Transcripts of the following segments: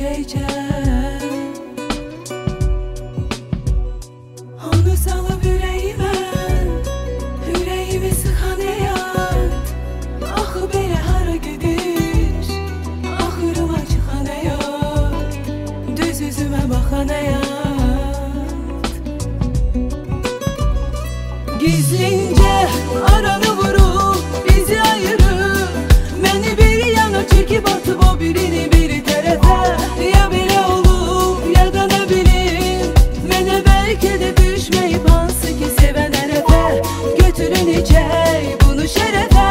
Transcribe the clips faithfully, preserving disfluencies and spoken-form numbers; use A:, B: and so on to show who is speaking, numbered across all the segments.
A: içe-içe. Onu salıb ürəyimə, ürəyimi sıxan həyat. Axı belə hara gedir, axırıma çıxan həyat. Düz üzümə baxan həyat. Gizlincə aranı vurub bizi ayırıb, məni bir yana çəkib atıb o birini bir tərəfə. Ya belə olub ya da nə bilim, mənə bəlkə də düşməyib hansı ki sevən ərəfə. Götürün içək bunu şərəfə.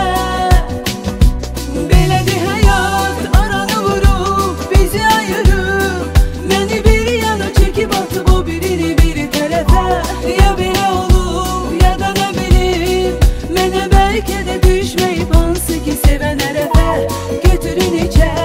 A: Belədir həyat, aranı vurub bizi ayırıb, məni bir yana çəkib atıb o birini bir tərəfə. Ya belə olub ya da nə bilim, mənə bəlkə də düşməyib hansı ki sevən ərəfə. Götürün içək